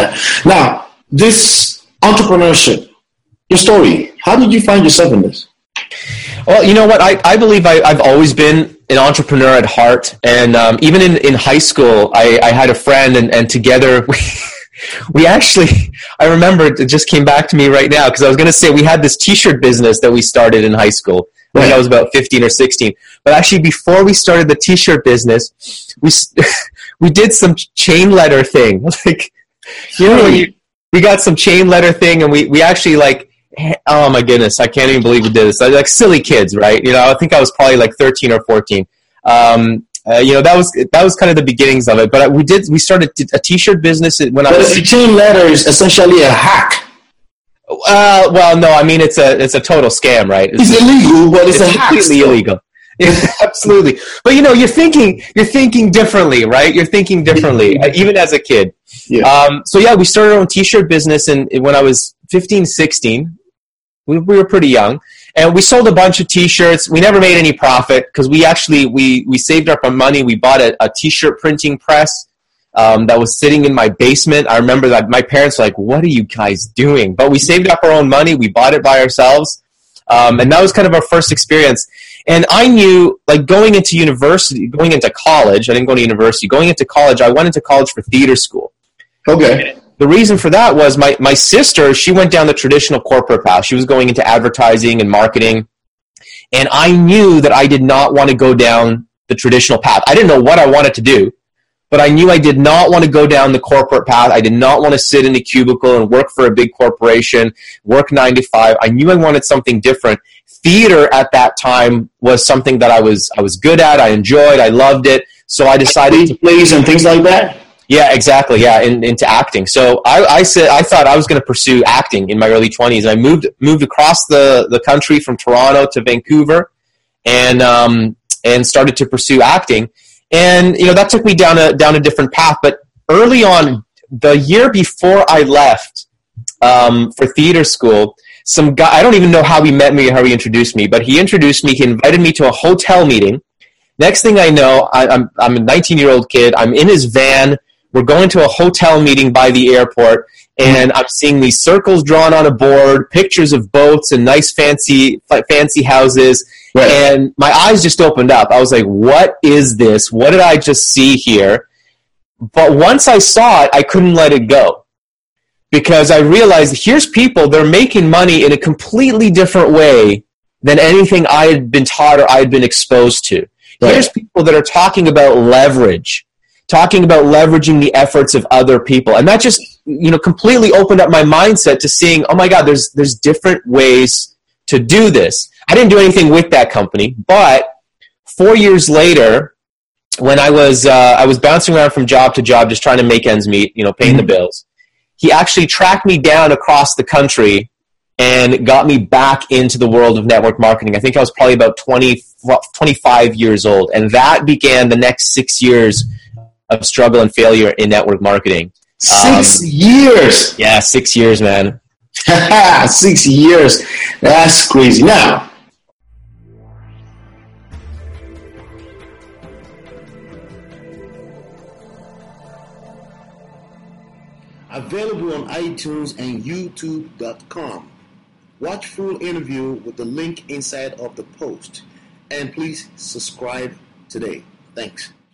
Now, this entrepreneurship, your story, how did you find yourself in this? Well, you know what? I believe I've always been an entrepreneur at heart. And even in high school, I had a friend, and together we actually, I remember it just came back to me right now because I was going to say we had this T-shirt business that we started in high school. I think I was about 15 or 16. But actually, before we started the T-shirt business, we did some chain letter thing. Like, you know, we got some chain letter thing, and we actually like, oh my goodness, I can't even believe we did this. Like silly kids, right? You know, I think I was probably like 13 or 14. You know, that was kind of the beginnings of it. But we started a T-shirt business when I was. But a chain letter is essentially a hack. Well, no, I mean it's a total scam, right? It's illegal, but it's a hack. Completely illegal. Absolutely. But you know, you're thinking differently, right? You're thinking differently, even as a kid. Yeah. So yeah, we started our own T-shirt business, and when I was 15, 16, we were pretty young, and we sold a bunch of T-shirts. We never made any profit because we saved up our money. We bought a T-shirt printing press that was sitting in my basement. I remember that my parents were like, "What are you guys doing?" But we saved up our own money. We bought it by ourselves, and that was kind of our first experience. And I knew, like, going into college, I didn't go to university. Going into college, I went into college for theater school. Okay. The reason for that was my sister, she went down the traditional corporate path. She was going into advertising and marketing. And I knew that I did not want to go down the traditional path. I didn't know what I wanted to do, but I knew I did not want to go down the corporate path. I did not want to sit in a cubicle and work for a big corporation, work 9 to 5. I knew I wanted something different. Theater at that time was something that I was good at. I enjoyed. I loved it. So I decided to plays and things like that. Yeah, exactly. Yeah, into acting. So I thought I was going to pursue acting in my early 20s. I moved across the country from Toronto to Vancouver, and started to pursue acting. And you know, that took me down a different path. But early on, the year before I left for theater school, some guy, I don't even know how he met me or how he introduced me, but he introduced me. He invited me to a hotel meeting. Next thing I know, I'm a 19-year-old kid. I'm in his van. We're going to a hotel meeting by the airport, and I'm seeing these circles drawn on a board, pictures of boats and nice fancy houses, right. And my eyes just opened up. I was like, what is this? What did I just see here? But once I saw it, I couldn't let it go, because I realized here's people, they're making money in a completely different way than anything I had been taught or I had been exposed to. Right. Here's people that are talking about leverage, talking about leveraging the efforts of other people. And that just, you know, completely opened up my mindset to seeing, oh my God, there's different ways to do this. I didn't do anything with that company, but 4 years later, when I was bouncing around from job to job, just trying to make ends meet, you know, paying the bills, he actually tracked me down across the country and got me back into the world of network marketing. I think I was probably about 25 years old. And that began the next 6 years of struggle and failure in network marketing. 6 years? Yeah, 6 years, man. 6 years. That's crazy. Now, available on iTunes and YouTube.com. Watch full interview with the link inside of the post. And please subscribe today. Thanks.